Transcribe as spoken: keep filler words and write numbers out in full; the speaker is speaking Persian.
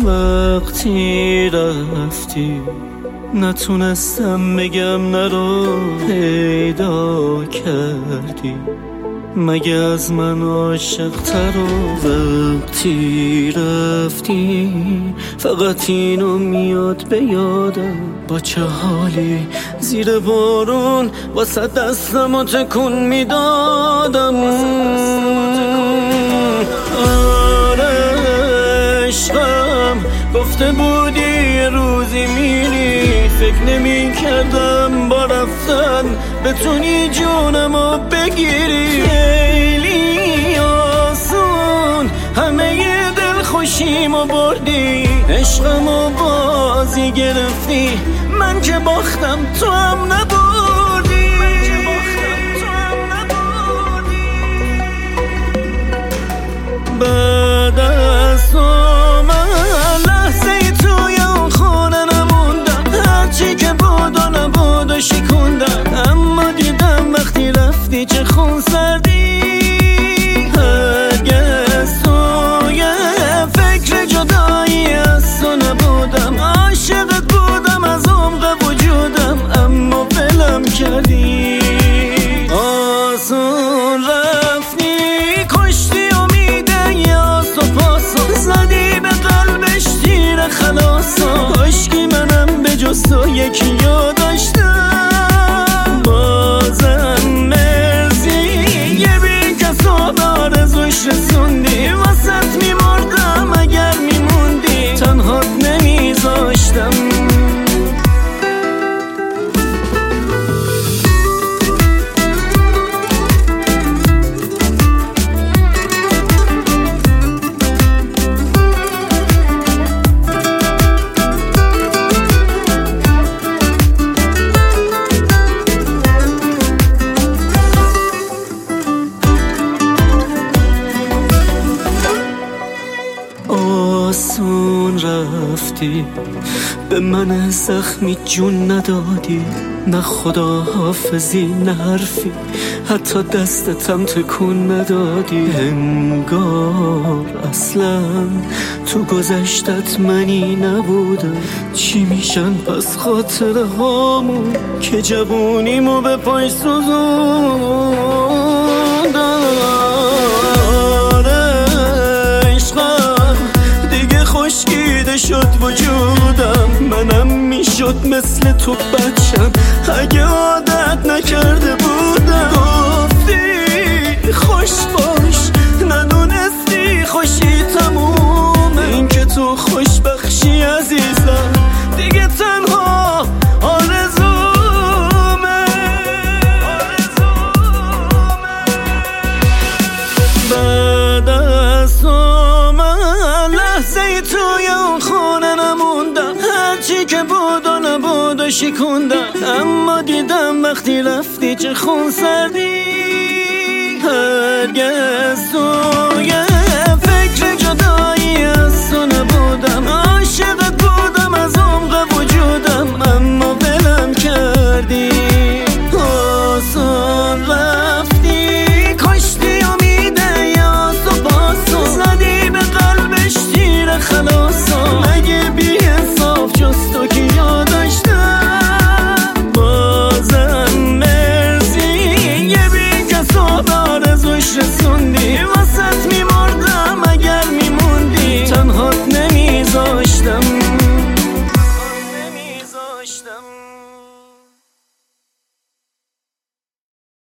وقتی رفتی نتونستم بگم نرو پیدا کردی، مگه از من عاشق‌تر و وقتی رفتی فقط اینو میاد به یادم، با چه حالی زیر بارون واسه دستمو تکون میدادم. آره عشقم گفته بودی یه روزی میری، فکر نمی کردم با رفتن بتونی جونمو بگیری. خیلی آسون همه ی دل خوشیمو بردی، عشقمو بازی گرفتی، من که باختم تو هم نبردی. بعد از تو من لحظه ای توی اون خونه نموندم، هرچی که بود و نبود و شکوندم، اما دیدم وقتی رفتی چه خون سردی. هرگز توی فکر جدایی از تو نبودم، عاشقت بودم از عمق وجودم، اما ولم کردی. آسون رفتی کشتی امیده یا تو پاسو، زدی به قلبش تیر خلاصو، کاشکی منم به جز تو یکی یا داشتم. بازم مرسی یه بی کس و آرزوش رسوندی، واسط میمردم اگر میموندی، تنهات نمیذاشتم. آسون رفتی به من زخمی جون ندادی، نه خدا حافظی نه حرفی، حتی دستتم تکون ندادی. انگار اصلا تو گذشتت منی نبودم، چی میشن پس خاطره هامون که جوونیمو به پای سوزوندم. خشکیده شد وجودم، منم میشد مثل تو بچم اگه عادت نکرده بودم. گفتی خوش باش ندونستی خوشی تمومه، این که تو خوش بخشی عزیزم دیگه تنها آرزومه. بعد از تو لحظه توی اون خونه نموندم، هرچی که بود و نبود و شکوندم، اما دیدم وقتی رفتی چه خون سردی. هرگز توی فکر جدایی از تو نبودم، عاشقت بودم از عمق وجودم، اما ولم کردی. آسان رفتی کشتی امیده یا تو پاسو، زدی به قلبش تیر خلاصو، مگه بی حساب جز تو که یادشتم. بازم مرسی یه بی کس و آرزوش رسوندی، واسط میمردم اگر میموندی، تنهات نمیذاشتم.